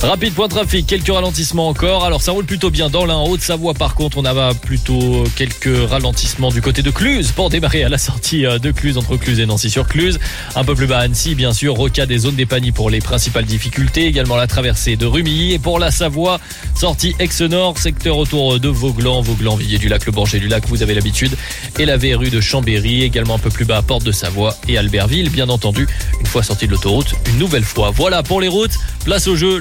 Rapide point trafic, quelques ralentissements encore. Alors ça roule plutôt bien dans l'Ain, en Haute-Savoie par contre on a plutôt quelques ralentissements du côté de Cluse pour démarrer à la sortie de Cluse entre Cluse et Nancy-sur-Cluse. Un peu plus bas Annecy bien sûr, rocade des zones d'Épagny pour les principales difficultés. Également la traversée de Rumilly et pour la Savoie, sortie Aix-Nord, secteur autour de Vauglan, Villiers-du-Lac, le Bourget-du-Lac, vous avez l'habitude. Et la verrue de Chambéry, également un peu plus bas Porte de Savoie et Albertville, bien entendu, une fois sorti de l'autoroute, une nouvelle fois. Voilà pour les routes, place au jeu.